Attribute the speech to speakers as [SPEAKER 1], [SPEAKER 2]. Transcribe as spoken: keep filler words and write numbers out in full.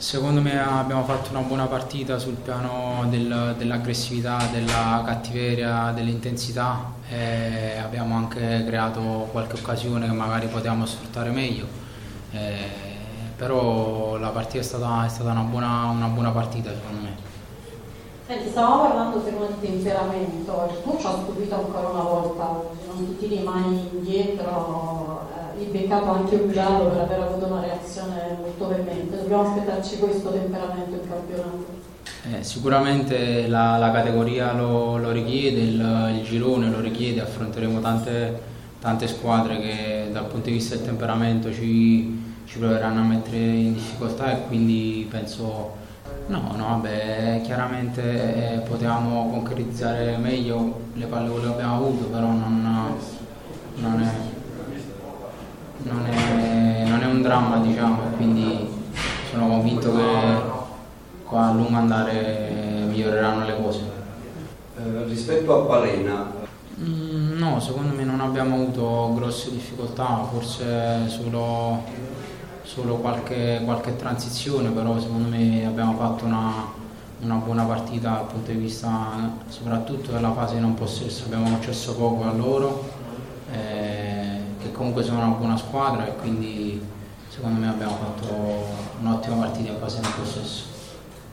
[SPEAKER 1] Secondo me abbiamo fatto una buona partita sul piano del- dell'aggressività, della cattiveria, dell'intensità e abbiamo anche creato qualche occasione che magari potevamo sfruttare meglio. Eh, però la partita è stata, è stata una buona, una buona partita secondo me.
[SPEAKER 2] Senti, stavamo parlando secondo di temperamento, il tuo ci ha stupito ancora una volta, non ti tiri mai indietro, eh, hai beccato anche un giallo per aver avuto una reazione molto veemente, dobbiamo aspettarci questo temperamento in campionato.
[SPEAKER 1] Eh, sicuramente la, la categoria lo, lo richiede, il, il girone lo richiede, affronteremo tante, tante squadre che dal punto di vista del temperamento ci, ci proveranno a mettere in difficoltà e quindi penso, no, no, vabbè, chiaramente eh, potevamo concretizzare meglio le palle che abbiamo avuto, però non, non, è, non, è, non è un dramma, diciamo, quindi sono convinto che qua a lungo andare miglioreranno le cose.
[SPEAKER 3] Eh, rispetto a Palena,
[SPEAKER 1] Mm, no, secondo me non abbiamo avuto grosse difficoltà, forse solo, solo qualche, qualche transizione, però secondo me abbiamo fatto una, una buona partita dal punto di vista soprattutto della fase non possesso, abbiamo concesso poco a loro, eh, che comunque sono una buona squadra e quindi secondo me abbiamo fatto un'ottima partita in fase non possesso.